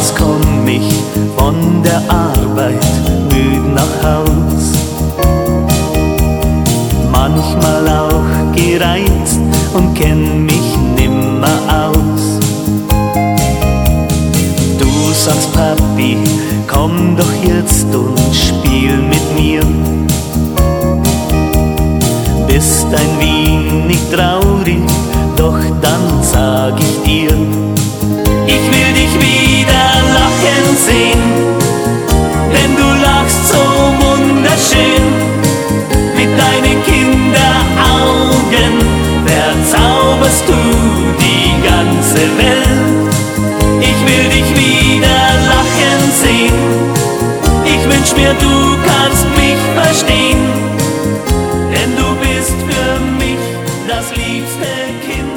Abends komm ich von der Arbeit müd nach Haus, manchmal auch gereizt und kenn mich nimmer aus. Du sagst, Papi, komm doch jetzt und spiel mit mir. Bist ein wenig traurig, doch dann sag ich dir: Ich will dich wieder lachen sehen, denn du lachst so wunderschön. Mit deinen Kinderaugen verzauberst du die ganze Welt. Ich will dich wieder lachen sehen, ich wünsch mir, du kannst mich verstehen, denn du bist für mich das liebste Kind.